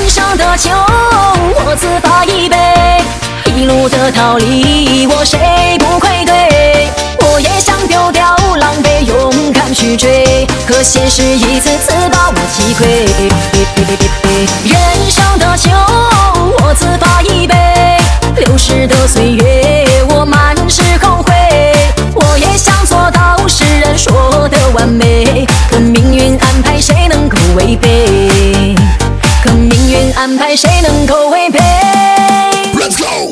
生的酒，我自罚一杯，一路的逃离，我谁不愧对？我也想丢掉狼狈，勇敢去追，可现实一次次把我击溃。人生的酒，我自罚一杯，流逝的岁月，我满是后悔。我也想做到世人说的完美，可命运安排谁能够违背？可命运安排谁能够违背 ？Let's go！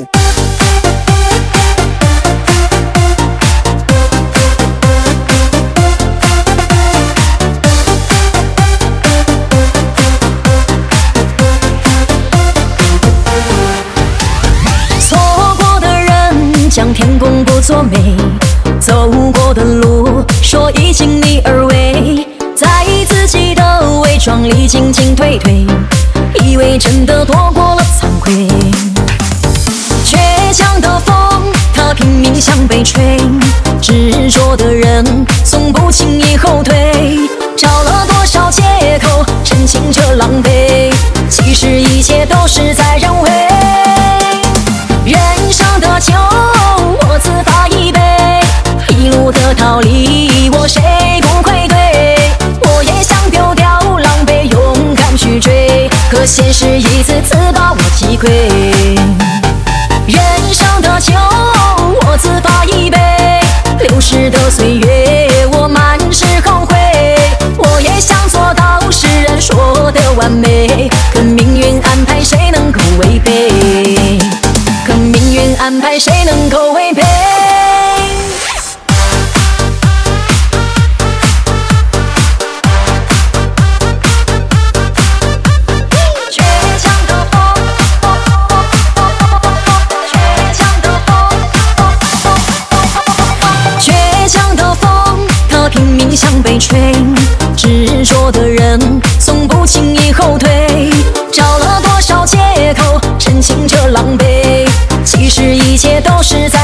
错过的人将天公不作美，走过的路说已尽力而为，在自己的伪装里进进退退，以为真的躲过了惭愧。倔强的风，它拼命向北吹，执着的人从不轻易后退，找了多少借口澄清着狼狈，其实一切都是在人为。人生的酒，我自罚一杯，一路的逃离，我谁不愧对？我也想丢掉狼狈，勇敢去追，可现实一次次把我击溃。人生的酒，我自罚一杯，流逝的岁月，我满是后悔。我也想做到世人说的完美，可命运安排谁能够违背？可命运安排谁能够违背？倔强的风，倔强的风，它拼命向北吹，执着的人从不轻易后退，找了多少借口澄清着狼狈，其实一切都是在